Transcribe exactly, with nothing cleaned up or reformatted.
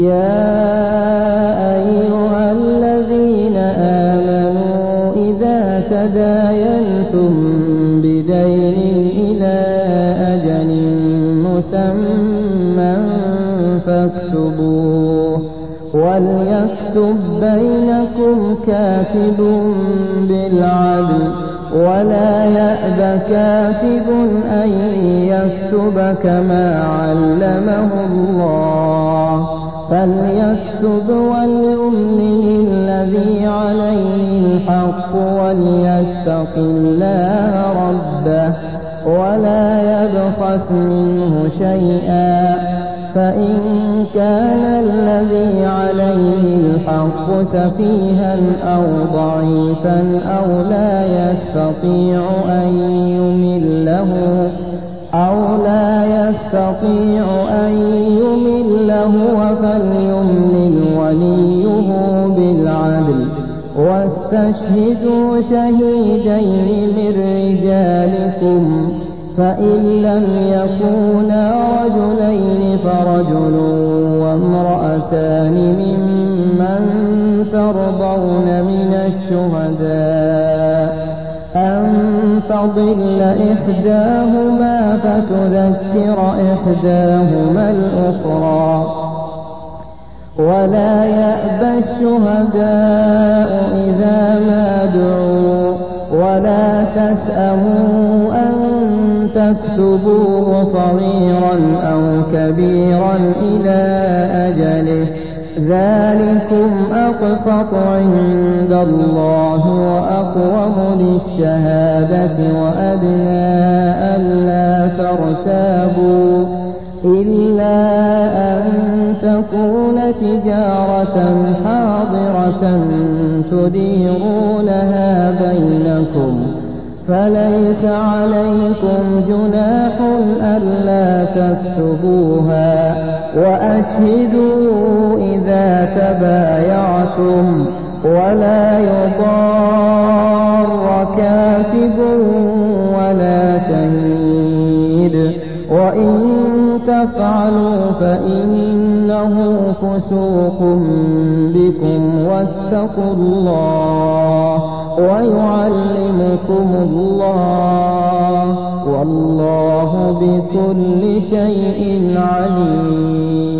يا أيها الذين آمنوا إذا تداينتم بدين إلى أجل مسمى فاكتبوه وليكتب بينكم كاتب بالعدل ولا يأب كاتب أن يكتب كما علمه الله فليكتب وليملل الذي عليه الحق وليتق الله ربه ولا يبخس منه شيئا فإن كان الذي عليه الحق سفيها أو ضعيفا أو لا يستطيع أن يمله أو لا يستطيع أن يمله فليملل وليه بالعدل واستشهدوا شهيدين من رجالكم فإن لم يكونا رجلين فرجل وامرأتان ممن ترضون من الشهداء أن تضل إحداهما فتذكر إحداهما الأخرى ولا يأبى الشهداء إذا ما دعوا ولا تسأموا أن تكتبوه صغيرا أو كبيرا إلى أجله ذلكم أقسط عند الله وأقوم للشهادة وأدنى ألا ترتابوا إلا أن تكون تجارة حاضرة تديرونها بينكم فليس عليكم جناح ألا تكتبوها وأشهدوا إذا تبايعتم ولا يضار كاتب ولا شهيد وإن تفعلوا فإنه فسوق بكم واتقوا الله ويعلمكم الله والله بكل شيء عليم.